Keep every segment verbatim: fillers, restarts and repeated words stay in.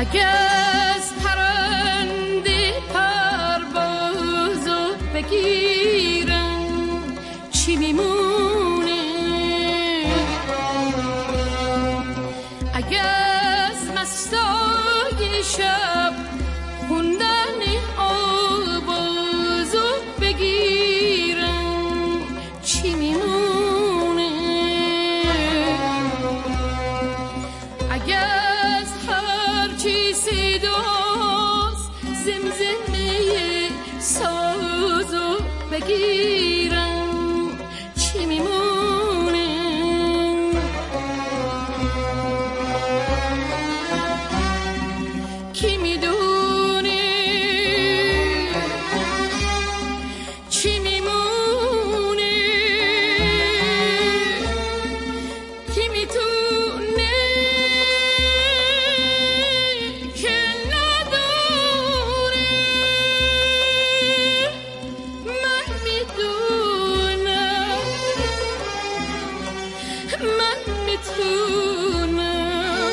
اگه از پرنده پروازو بگیرم چی میمونه؟ اگه از مستای شب خوندن آوازو بگیرم چی میمونه؟ اگه از هر چی صداست زمزمه سازو بگیرم چی میمونه؟ کی میدونه چی میمونه؟ کی میتونه که نداره؟ من میدونم، من میتونم،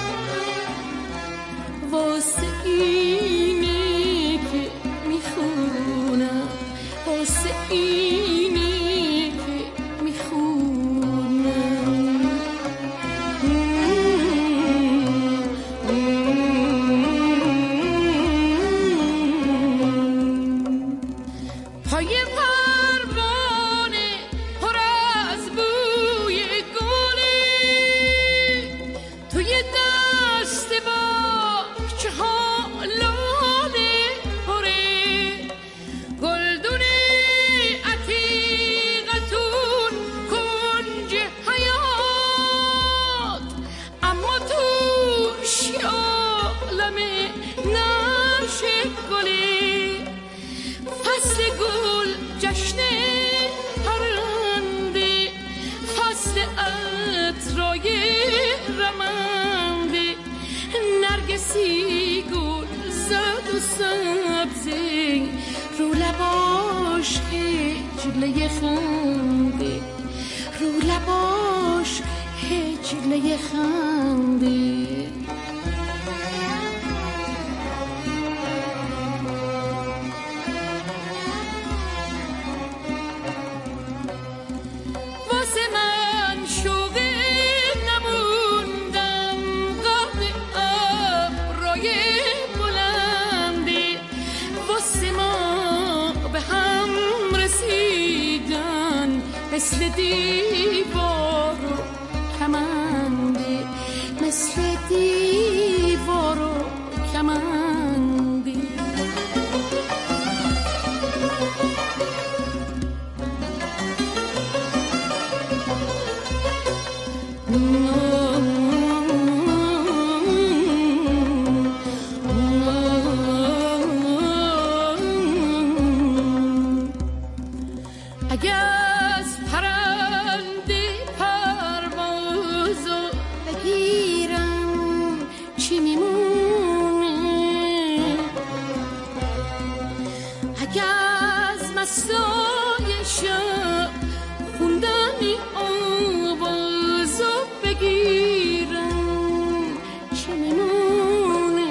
واسه اینه که میخونم، واسه اینه که میخونم. پای پروانه پر از بوی گله، توی دست باغچه ها لاله پره، گلدون عتیقتون کنج حیات، اما توش عالم نشه گله. فصل گل جشن پرنده، فصل عطرای رمنده، نرگسی گل زرد و سبزه، رو لباش هجله خنده، رو لباش هجله خنده. واسه من شوق نموندم قد ابرای بلنده، واسه ما به هم رسیدن مثل دیوار و کمنده، مثل دیوار و کمنده. اگه از پرنده پروازو بگیرم چی میمونه؟ اگه از مسای شب خوندن آوازو بگیرم چی میمونه؟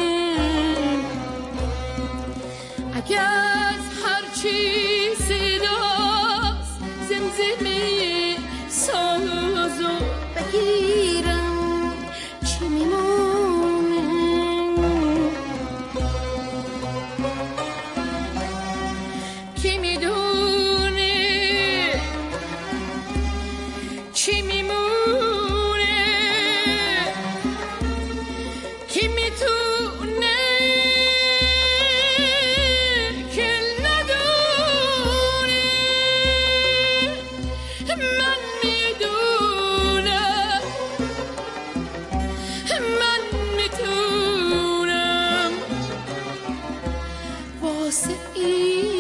اگه از هر چی صداست زمزمه سازو بگیرم چی میمونه؟ کی میدونه چی میمونه؟ کی میتونه که ندونه؟ من میدونم، من میتونم، واسه این